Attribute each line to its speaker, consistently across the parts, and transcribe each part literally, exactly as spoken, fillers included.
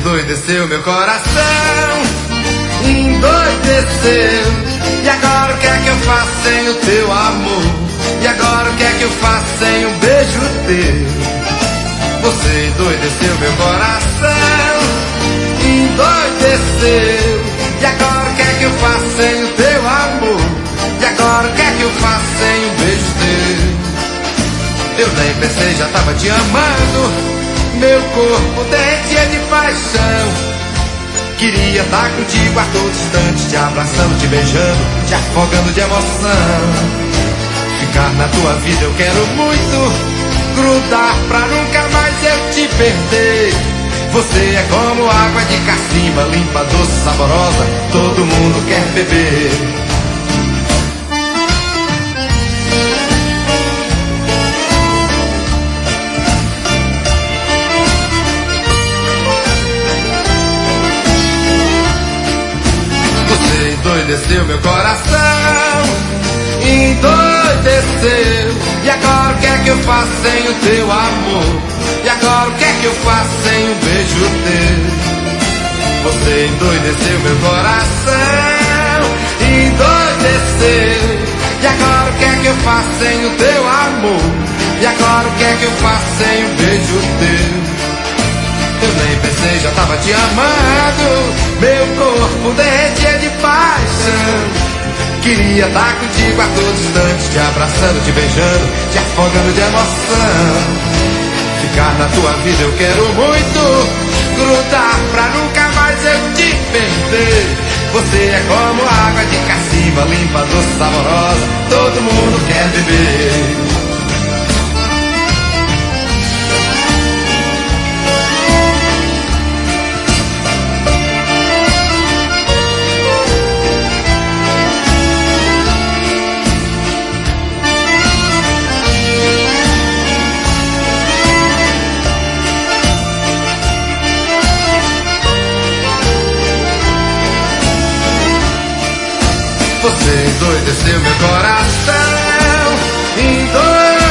Speaker 1: endoideceu meu coração, endoideceu. E agora o que é que eu faço sem o teu amor? E agora o que é que eu faço sem um beijo teu? Você endoideceu meu coração, endoideceu. E agora o que é que eu faço sem o teu amor? E agora o que é que eu faço sem um beijo teu? Eu nem pensei, já tava te amando. Meu corpo derretia de paixão. Queria estar contigo a todo instante, te abraçando, te beijando, te afogando de emoção. Ficar na tua vida eu quero muito, grudar pra nunca mais eu te perder. Você é como água de cacimba, limpa, doce, saborosa, todo mundo quer beber. Endoideceu meu coração, endoideceu. E agora o que é que eu faço sem o teu amor? E agora o que é que eu faço sem um beijo teu? Você endoideceu meu coração, endoideceu. E agora o que é que eu faço sem o teu amor? E agora o que é que eu faço sem um beijo teu? Eu nem pensei, já tava te amando. Meu corpo derretia de paixão. Queria estar contigo a todo instante, te abraçando, te beijando, te afogando de emoção. Ficar na tua vida eu quero muito, grudar pra nunca mais eu te perder. Você é como água de cacimba, limpa, doce, saborosa, todo mundo quer beber. Você endoideceu meu coração,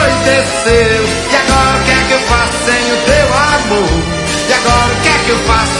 Speaker 1: endoideceu. E agora o que é que eu faço sem o teu amor? E agora o que é que eu faço